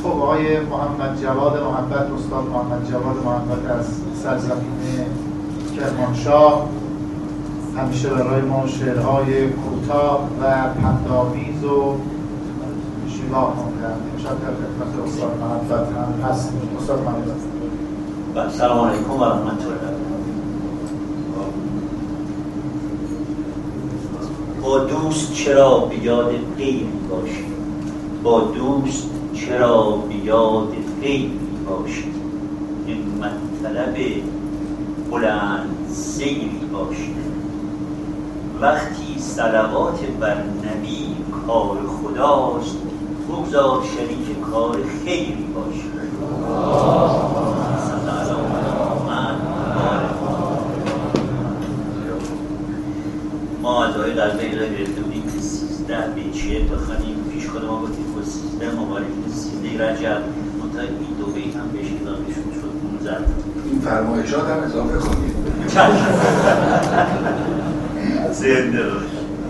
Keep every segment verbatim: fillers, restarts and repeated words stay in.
خب آقای محمد جواد محبت، استاد محمد جواد محبت از سرزمین کرمانشاه همیشه برای ما شعرهای کوتاه و پندآمیز و شیواه خوندن. امشب در خدمت استاد محبت هم هستیم. استاد محبت. سلام علیکم و رحمت الله. با دوست چرا به یاد غیری باشی، با دوست چرا به یاد غیری باشی، همت طلب بلند سیری باشی. وقتی صلوات بر نبی کار خداست، بگذار شریک کار خیری باشی. ما از آقای قلبه را گرفته بودیم که سیزده بیچیه بخوانیم، پیش خود ما گفتیم که سیزده مبارک سیزده رجب منطقه این دو بیت هم بهش اضافهشون شد پونزده. این فرمایشات هم اضافه کنید. زنده باش.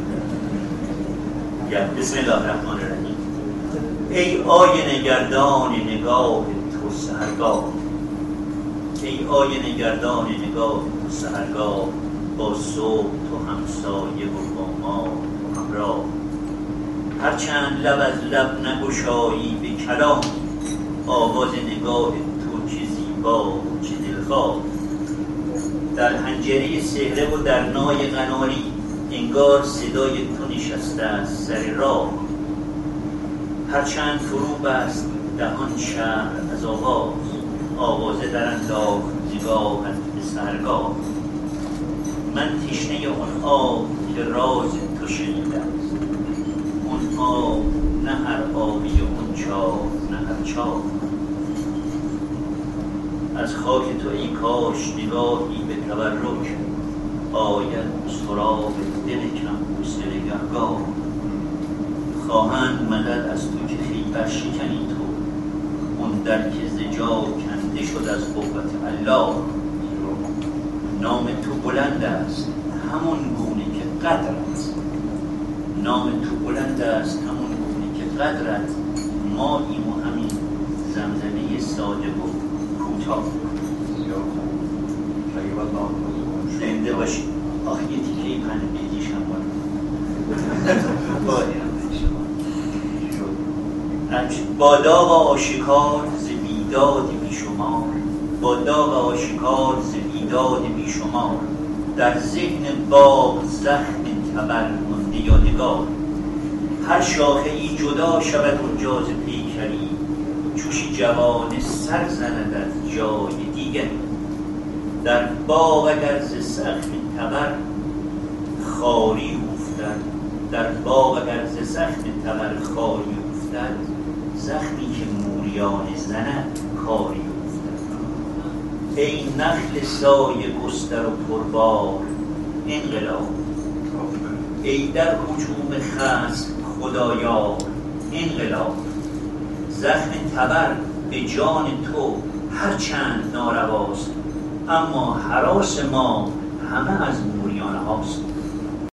بسم الله الرحمن الرحیم. ای آینه گردان نگاه تو سحرگاه، ای آینه گردان نگاه تو سحرگاه، با صبح تو همسایه و با ما تو همراه. هرچند لب از لب نگشایی به کلام، آواز نگاه تو چه زیبا و چه دلخواه. در حنجره سهره و در نای قناری، انگار صدای تو نشسته از سر راه. هرچند فرو بست دهان شهر از آواز، آوازه در انداخت نگاهت به سحرگاه. من تشنه اون آب که راز تو شنیده است، اون آب نه هر آبی اون چاه نه هر چاه. از خاک تو ای کاش نگاهی به تبرک، آید سراغ دل کم حوصله گهگاه. خواهند مدد از تو که خیبر شکنی تو، اون در که ز جا کنده شد از قوت الله. نام تو بلند است همون گونه که قدرت، نام تو بلند است همون گونه که قدرت. ما ایم و همین زمزمه ساده و کوتاه. زنده باشید. آخه یه تیکه پنه بیدیش هم باید با داغ آشکار ز بیداد بی شمار، با داغ آشکار ز بیداد بی شمار. در ذهن باغ زخم تبر مانده یا نگار. هر شاخه ای جدا شود اونجا ز پیکری، چوشی جوان سر زند از جای دیگری. در باغ اگر ز زخم تبر خاری افتد، در باغ اگر ز زخم تبر خاری افتد، زخمی که موریانه زند کاری افتد. ای نخل سایه گستر و پربار انقلاب، ای در هجوم خصم خدایار انقلاب. زخم تبر به جان تو هرچند نارواست، اما هراس ما همه از موریانه هاست.